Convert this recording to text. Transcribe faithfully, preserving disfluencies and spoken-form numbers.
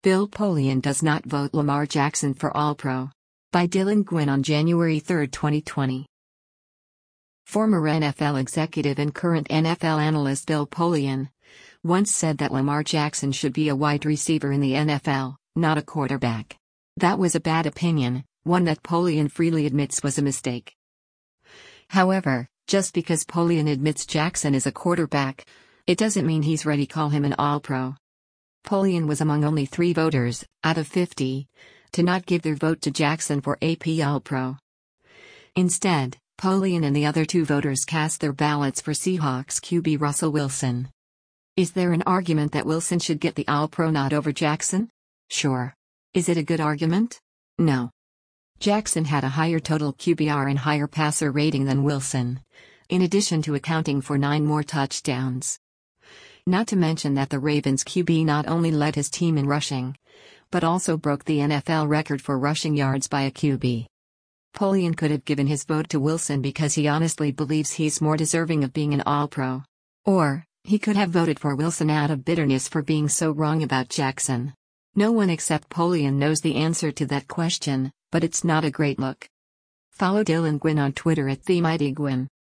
Bill Polian does not vote Lamar Jackson for All-Pro. By Dylan Gwynn on January third, twenty twenty. Former N F L executive and current N F L analyst Bill Polian once said that Lamar Jackson should be a wide receiver in the N F L, not a quarterback. That was a bad opinion, one that Polian freely admits was a mistake. However, just because Polian admits Jackson is a quarterback, it doesn't mean he's ready to call him an All-Pro. Polian was among only three voters, out of fifty, to not give their vote to Jackson for A P All-Pro. Instead, Polian and the other two voters cast their ballots for Seahawks Q B Russell Wilson. Is there an argument that Wilson should get the All-Pro nod over Jackson? Sure. Is it a good argument? No. Jackson had a higher total Q B R and higher passer rating than Wilson, in addition to accounting for nine more touchdowns. Not to mention that the Ravens Q B not only led his team in rushing, but also broke the N F L record for rushing yards by a Q B. Polian could have given his vote to Wilson because he honestly believes he's more deserving of being an All-Pro. Or, he could have voted for Wilson out of bitterness for being so wrong about Jackson. No one except Polian knows the answer to that question, but it's not a great look. Follow Dylan Gwynn on Twitter at TheMightyGwynn.